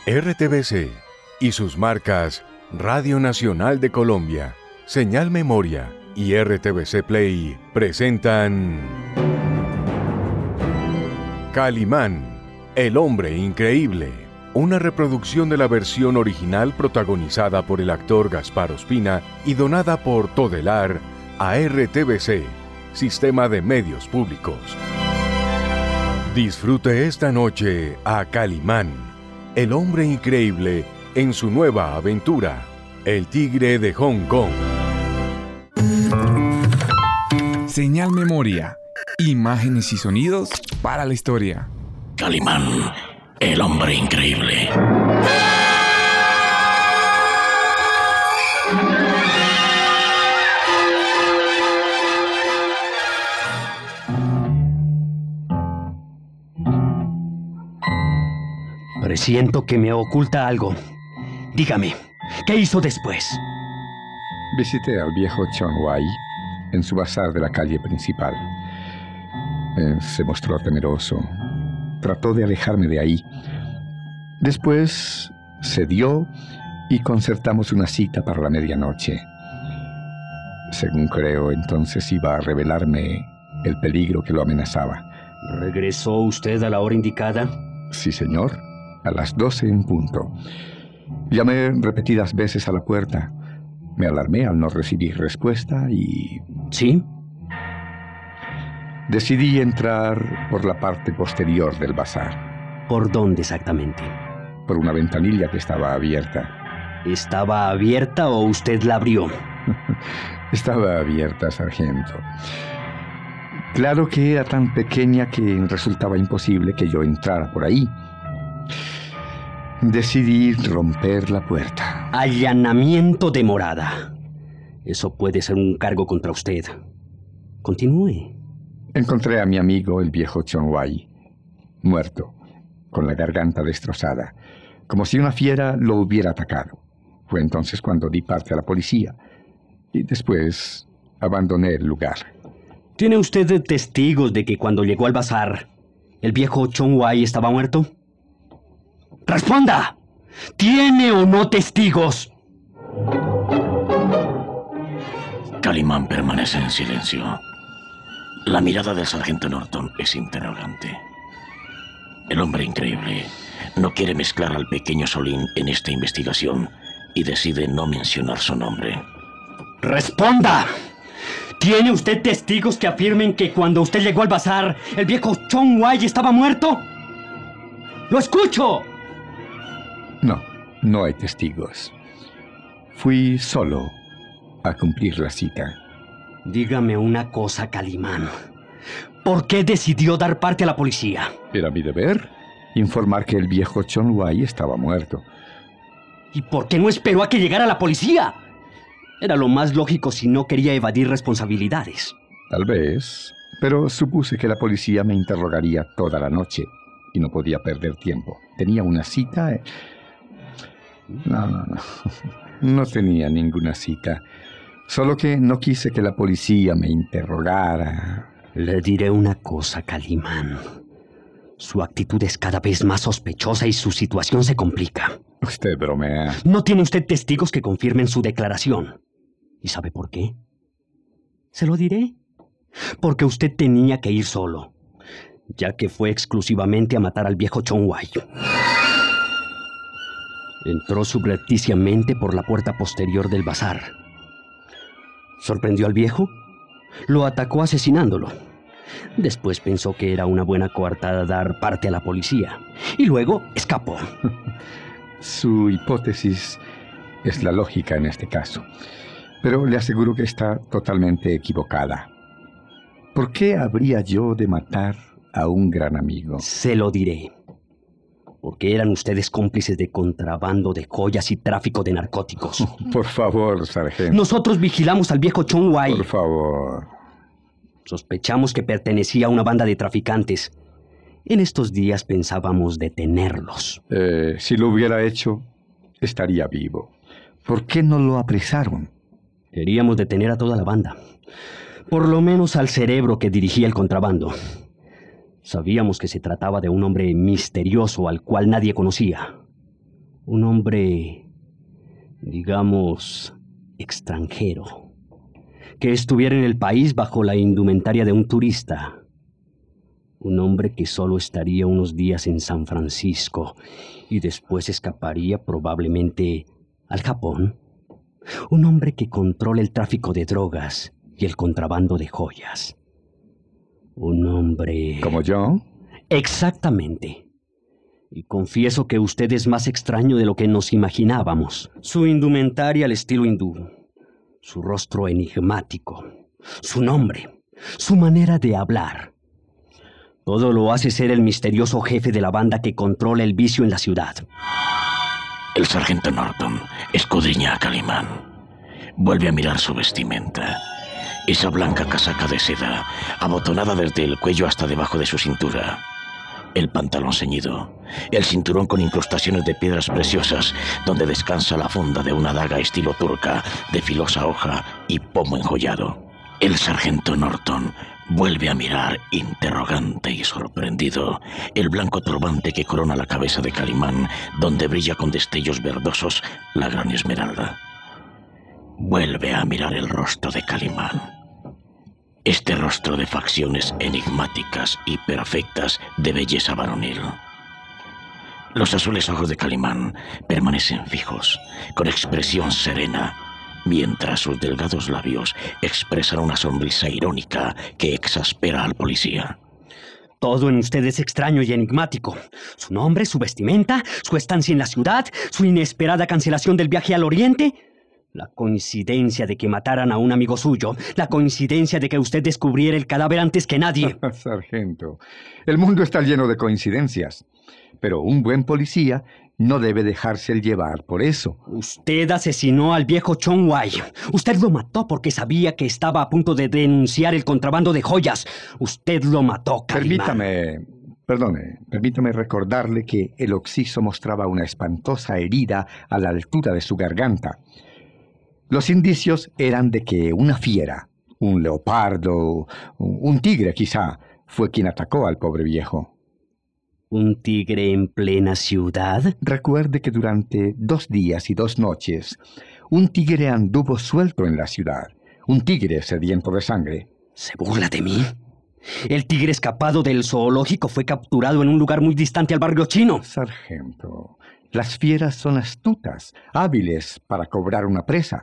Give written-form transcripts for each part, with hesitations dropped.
RTBC y sus marcas Radio Nacional de Colombia, Señal Memoria y RTBC Play presentan Calimán, el hombre increíble, una reproducción de la versión original protagonizada por el actor Gaspar Ospina y donada por Todelar a RTBC, Sistema de Medios Públicos. Disfrute esta noche a Calimán, el hombre increíble en su nueva aventura, El Tigre de Hong Kong. Señal Memoria, imágenes y sonidos para la historia. Calimán, el hombre increíble. Presiento que me oculta algo. Dígame, ¿qué hizo después? Visité al viejo Chong Wai en su bazar de la calle principal. Se mostró temeroso. Trató de alejarme de ahí. Después cedió y concertamos una cita para la medianoche. Según creo, entonces iba a revelarme el peligro que lo amenazaba. ¿Regresó usted a la hora indicada? Sí, señor. A las 12 en punto. Llamé repetidas veces a la puerta. Me alarmé al no recibir respuesta y... ¿Sí? Decidí entrar por la parte posterior del bazar. ¿Por dónde exactamente? Por una ventanilla que estaba abierta. ¿Estaba abierta o usted la abrió? Estaba abierta, sargento. Claro que era tan pequeña que resultaba imposible que yo entrara por ahí. Decidí romper la puerta. Allanamiento de morada. Eso puede ser un cargo contra usted. Continúe. Encontré a mi amigo, el viejo Chong Wai, muerto, con la garganta destrozada, como si una fiera lo hubiera atacado. Fue entonces cuando di parte a la policía y después abandoné el lugar. ¿Tiene usted testigos de que cuando llegó al bazar, el viejo Chong Wai estaba muerto? ¡Responda! ¿Tiene o no testigos? Calimán permanece en silencio. La mirada del sargento Norton es interrogante. El hombre increíble no quiere mezclar al pequeño Solín en esta investigación y decide no mencionar su nombre. ¡Responda! ¿Tiene usted testigos que afirmen que cuando usted llegó al bazar, el viejo Chong Wai estaba muerto? ¡Lo escucho! No hay testigos. Fui solo a cumplir la cita. Dígame una cosa, Calimán. ¿Por qué decidió dar parte a la policía? Era mi deber informar que el viejo Chong Wai estaba muerto. ¿Y por qué no esperó a que llegara la policía? Era lo más lógico si no quería evadir responsabilidades. Tal vez, pero supuse que la policía me interrogaría toda la noche y no podía perder tiempo. Tenía una cita... No tenía ninguna cita. Solo que no quise que la policía me interrogara. Le diré una cosa, Calimán. Su actitud es cada vez más sospechosa y su situación se complica. Usted bromea. No tiene usted testigos que confirmen su declaración. ¿Y sabe por qué? Se lo diré. Porque usted tenía que ir solo, ya que fue exclusivamente a matar al viejo Chong Wai. Entró subrepticiamente por la puerta posterior del bazar. Sorprendió al viejo, lo atacó asesinándolo. Después pensó que era una buena coartada dar parte a la policía y luego escapó. Su hipótesis es la lógica en este caso, pero le aseguro que está totalmente equivocada. ¿Por qué habría yo de matar a un gran amigo? Se lo diré. Porque eran ustedes cómplices de contrabando de joyas y tráfico de narcóticos. Por favor, sargento. Nosotros vigilamos al viejo Chong Wai. Por favor. Sospechamos que pertenecía a una banda de traficantes. En estos días pensábamos detenerlos. Si lo hubiera hecho, estaría vivo. ¿Por qué no lo apresaron? Queríamos detener a toda la banda. Por lo menos al cerebro que dirigía el contrabando. Sabíamos que se trataba de un hombre misterioso al cual nadie conocía. Un hombre, digamos, extranjero, que estuviera en el país bajo la indumentaria de un turista. Un hombre que solo estaría unos días en San Francisco y después escaparía probablemente al Japón. Un hombre que controla el tráfico de drogas y el contrabando de joyas. Un hombre... ¿Como yo? Exactamente. Y confieso que usted es más extraño de lo que nos imaginábamos. Su indumentaria al estilo hindú, su rostro enigmático, su nombre, su manera de hablar. Todo lo hace ser el misterioso jefe de la banda que controla el vicio en la ciudad. El sargento Norton escudriña a Calimán. Vuelve a mirar su vestimenta. Esa blanca casaca de seda, abotonada desde el cuello hasta debajo de su cintura. El pantalón ceñido, el cinturón con incrustaciones de piedras preciosas, donde descansa la funda de una daga estilo turca, de filosa hoja y pomo enjollado. El sargento Norton vuelve a mirar, interrogante y sorprendido, el blanco turbante que corona la cabeza de Calimán, donde brilla con destellos verdosos la gran esmeralda. Vuelve a mirar el rostro de Calimán. Este rostro de facciones enigmáticas y perfectas de belleza varonil. Los azules ojos de Calimán permanecen fijos, con expresión serena, mientras sus delgados labios expresan una sonrisa irónica que exaspera al policía. Todo en usted es extraño y enigmático. Su nombre, su vestimenta, su estancia en la ciudad, su inesperada cancelación del viaje al Oriente. La coincidencia de que mataran a un amigo suyo. La coincidencia de que usted descubriera el cadáver antes que nadie. Sargento, el mundo está lleno de coincidencias. Pero un buen policía no debe dejarse llevar por eso. Usted asesinó al viejo Chong Wai. Usted lo mató porque sabía que estaba a punto de denunciar el contrabando de joyas. Usted lo mató, Calimán. Permítame recordarle que el occiso mostraba una espantosa herida a la altura de su garganta. Los indicios eran de que una fiera, un leopardo, un tigre quizá, fue quien atacó al pobre viejo. ¿Un tigre en plena ciudad? Recuerde que durante 2 días y 2 noches, un tigre anduvo suelto en la ciudad. Un tigre sediento de sangre. ¿Se burla de mí? El tigre escapado del zoológico fue capturado en un lugar muy distante al barrio chino. Sargento, las fieras son astutas, hábiles para cobrar una presa.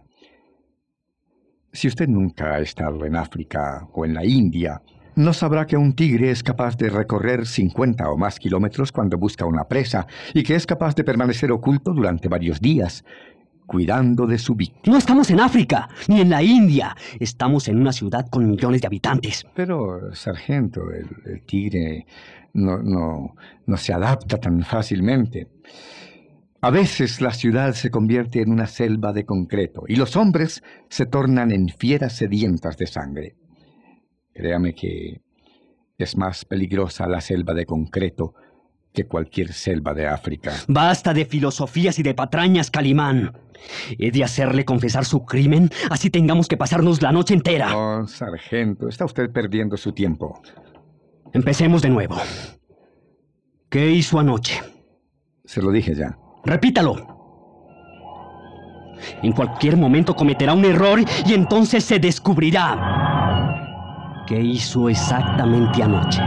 Si usted nunca ha estado en África o en la India, no sabrá que un tigre es capaz de recorrer 50 o más kilómetros cuando busca una presa y que es capaz de permanecer oculto durante varios días, cuidando de su víctima. No estamos en África, ni en la India. Estamos en una ciudad con millones de habitantes. Pero, sargento, el tigre no se adapta tan fácilmente. A veces la ciudad se convierte en una selva de concreto y los hombres se tornan en fieras sedientas de sangre. Créame que es más peligrosa la selva de concreto que cualquier selva de África. Basta de filosofías y de patrañas, Calimán. He de hacerle confesar su crimen, así tengamos que pasarnos la noche entera. Oh, sargento, está usted perdiendo su tiempo. Empecemos de nuevo. ¿Qué hizo anoche? Se lo dije ya. Repítalo. En cualquier momento cometerá un error y entonces se descubrirá. ¿Qué hizo exactamente anoche?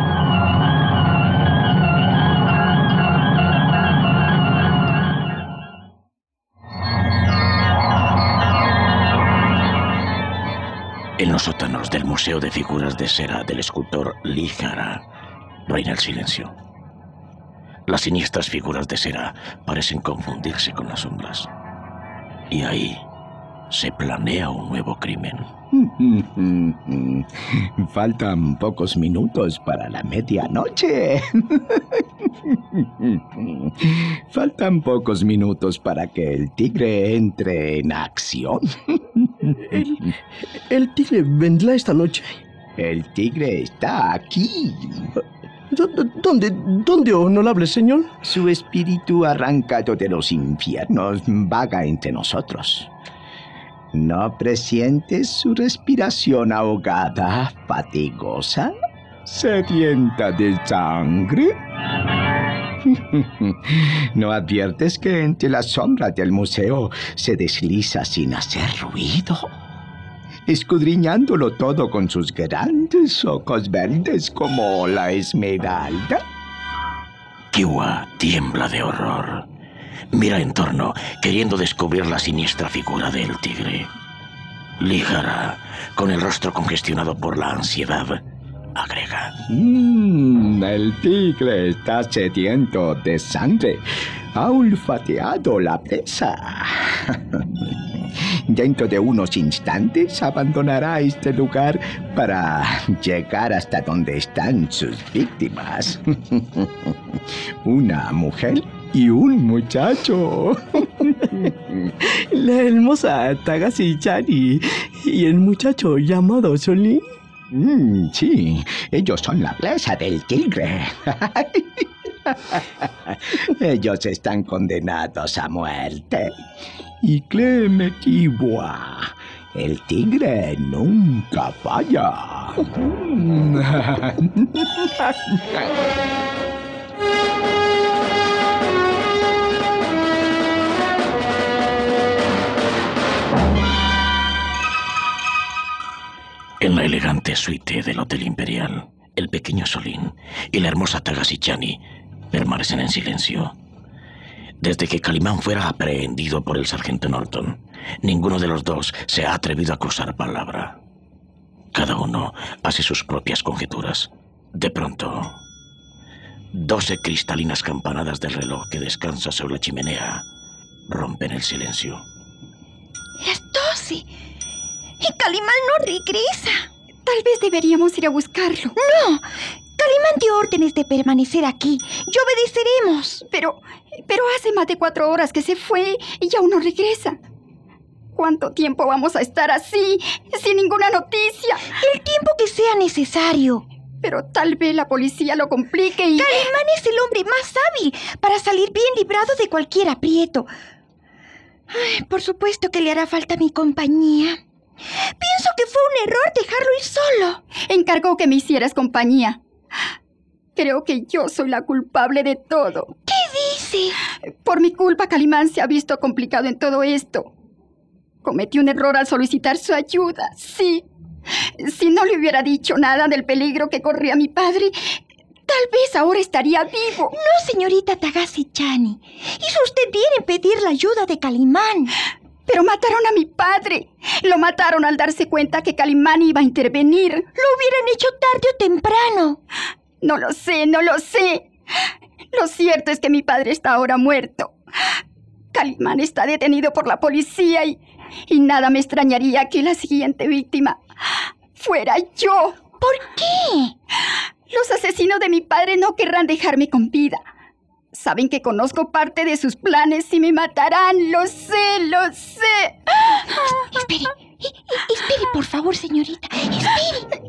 En los sótanos del Museo de Figuras de Cera del escultor Lee Hara reina el silencio. Las siniestras figuras de cera parecen confundirse con las sombras. Y ahí se planea un nuevo crimen. Faltan pocos minutos para la medianoche. Faltan pocos minutos para que el tigre entre en acción. ¿El tigre vendrá esta noche? El tigre está aquí. ¿Dónde, honorable señor? Su espíritu arrancado de los infiernos vaga entre nosotros. ¿No presientes su respiración ahogada, fatigosa, sedienta de sangre? ¿No adviertes que entre las sombras del museo se desliza sin hacer ruido? Escudriñándolo todo con sus grandes ojos verdes como la esmeralda. Kiwa tiembla de horror. Mira en torno, queriendo descubrir la siniestra figura del tigre. Ligara, con el rostro congestionado por la ansiedad, agrega: El tigre está sediento de sangre. Ha olfateado la presa. Dentro de unos instantes abandonará este lugar para llegar hasta donde están sus víctimas. Una mujer y un muchacho. La hermosa Takashi-chan y el muchacho llamado Solín. Sí, ellos son la presa del tigre. Ellos están condenados a muerte. Y créeme, Kiwa, el tigre nunca falla. En la elegante suite del Hotel Imperial, el pequeño Solín y la hermosa Takashi-chan permanecen en silencio. Desde que Calimán fuera aprehendido por el sargento Norton, ninguno de los dos se ha atrevido a cruzar palabra. Cada uno hace sus propias conjeturas. De pronto, 12 cristalinas campanadas del reloj que descansa sobre la chimenea rompen el silencio. Las 12. Y Calimán no regresa. Tal vez deberíamos ir a buscarlo. No. Calimán dio órdenes de permanecer aquí. Y obedeceremos. Pero hace más de 4 horas que se fue y aún no regresa. ¿Cuánto tiempo vamos a estar así, sin ninguna noticia? El tiempo que sea necesario. Pero tal vez la policía lo complique y... Calimán es el hombre más hábil para salir bien librado de cualquier aprieto. Ay, por supuesto que le hará falta mi compañía. Pienso que fue un error dejarlo ir solo. Encargó que me hicieras compañía. Creo que yo soy la culpable de todo. ¿Qué dice? Por mi culpa, Calimán se ha visto complicado en todo esto. Cometí un error al solicitar su ayuda, sí. Si no le hubiera dicho nada del peligro que corría mi padre, tal vez ahora estaría vivo. No, señorita Takashi-chan. Hizo usted bien en pedir la ayuda de Calimán. Pero mataron a mi padre. Lo mataron al darse cuenta que Calimán iba a intervenir. Lo hubieran hecho tarde o temprano. No lo sé, no lo sé. Lo cierto es que mi padre está ahora muerto. Calimán está detenido por la policía y nada me extrañaría que la siguiente víctima fuera yo. ¿Por qué? Los asesinos de mi padre no querrán dejarme con vida. Saben que conozco parte de sus planes y me matarán. Lo sé, lo sé. Espere, espere, por favor, señorita. Espere.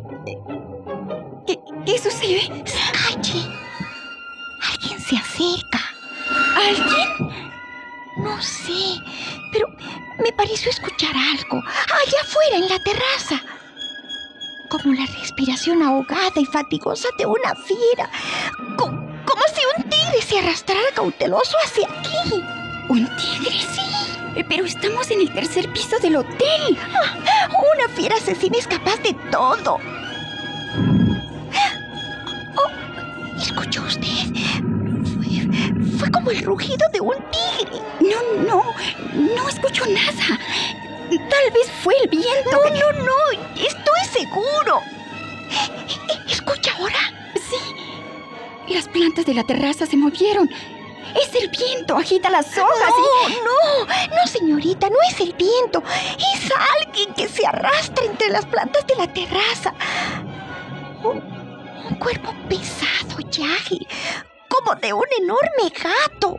¿Qué sucede? Calle. Alguien se acerca. ¿Alguien? No sé, pero me pareció escuchar algo allá afuera en la terraza. Como la respiración ahogada y fatigosa de una fiera. Como si un tigre se arrastrara cauteloso hacia aquí. ¿Un tigre? Sí. Pero estamos en el 3er piso del hotel. Una fiera asesina es capaz de todo. Oh, ¿escuchó usted? Fue como el rugido de un tigre. No escucho nada. Tal vez fue el viento. No, estoy seguro. ¿Escucha ahora? Sí. Las plantas de la terraza se movieron. Es el viento, agita las hojas No, señorita, no es el viento. Es alguien que se arrastra entre las plantas de la terraza. Un cuerpo pesado y ágil, como de un enorme gato.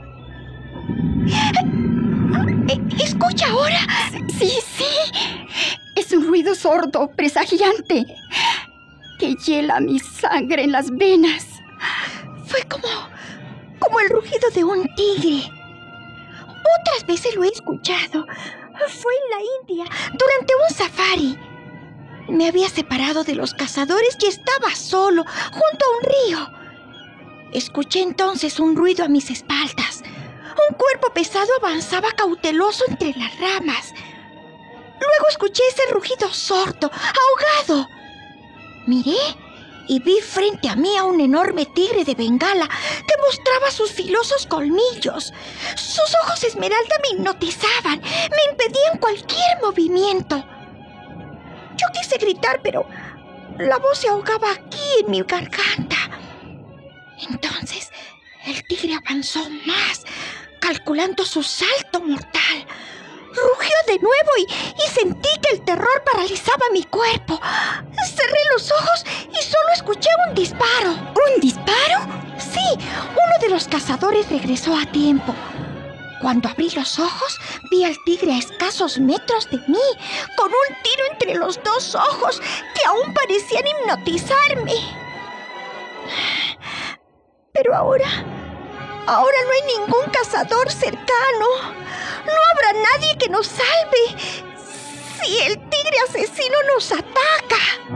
¿Escucha ahora? Sí. Es un ruido sordo, presagiante, que hiela mi sangre en las venas. Fue como el rugido de un tigre. Otras veces lo he escuchado. Fue en la India, durante un safari. Me había separado de los cazadores y estaba solo, junto a un río. Escuché entonces un ruido a mis espaldas. Un cuerpo pesado avanzaba cauteloso entre las ramas. Luego escuché ese rugido sordo, ahogado. Miré y vi frente a mí a un enorme tigre de Bengala que mostraba sus filosos colmillos. Sus ojos esmeralda me hipnotizaban, me impedían cualquier movimiento. Yo quise gritar, pero la voz se ahogaba aquí en mi garganta. Entonces el tigre avanzó más, calculando su salto mortal. Rugió de nuevo y sentí que el terror paralizaba mi cuerpo. Cerré los ojos y solo escuché un disparo. ¿Un disparo? Sí, uno de los cazadores regresó a tiempo. Cuando abrí los ojos, vi al tigre a escasos metros de mí, con un tiro entre los dos ojos que aún parecían hipnotizarme. Pero ahora no hay ningún cazador cercano. No habrá nadie que nos salve si el tigre asesino nos ataca.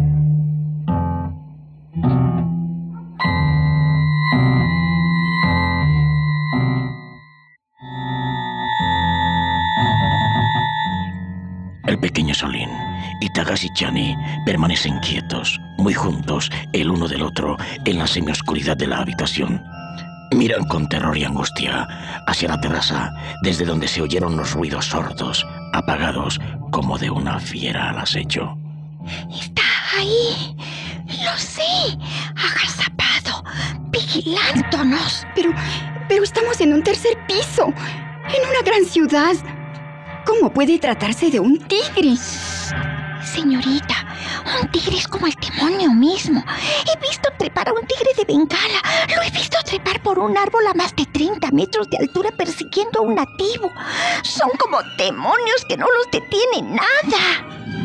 El pequeño Solín y Tagashi-Chani permanecen quietos, muy juntos, el uno del otro, en la semioscuridad de la habitación. Miran con terror y angustia hacia la terraza, desde donde se oyeron los ruidos sordos, apagados, como de una fiera al acecho. Está ahí, lo sé, agazapado, vigilándonos. Pero estamos en un tercer piso, en una gran ciudad. ¿Cómo puede tratarse de un tigre? Señorita, un tigre es como el demonio mismo. He visto trepar a un tigre de Bengala. Lo he visto trepar por un árbol a más de 30 metros de altura persiguiendo a un nativo. Son como demonios que no los detiene nada.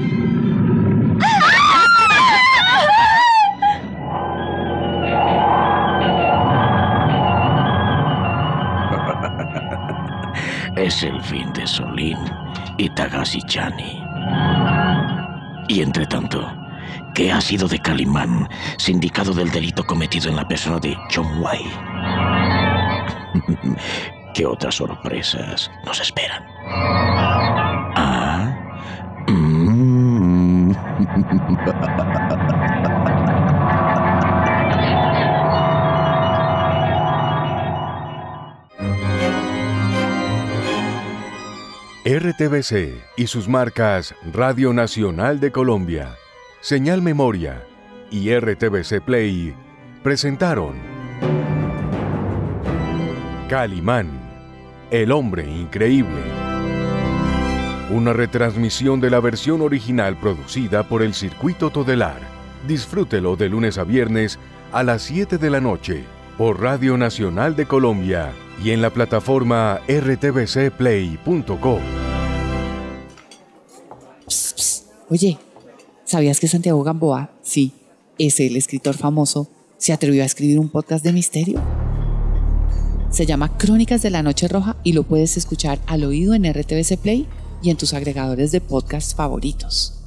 Es el fin de Solín y Tagashi-Chani. Y entre tanto, ¿qué ha sido de Calimán, sindicado del delito cometido en la persona de Chong-Wai? ¿Qué otras sorpresas nos esperan? RTBC y sus marcas Radio Nacional de Colombia, Señal Memoria y RTBC Play presentaron Calimán, el hombre increíble. Una retransmisión de la versión original producida por el Circuito Todelar. Disfrútelo de lunes a viernes a las 7 de la noche por Radio Nacional de Colombia y en la plataforma rtbcplay.co. Oye, ¿sabías que Santiago Gamboa, sí, ese el escritor famoso, se atrevió a escribir un podcast de misterio? Se llama Crónicas de la Noche Roja y lo puedes escuchar al oído en RTBC Play y en tus agregadores de podcast favoritos.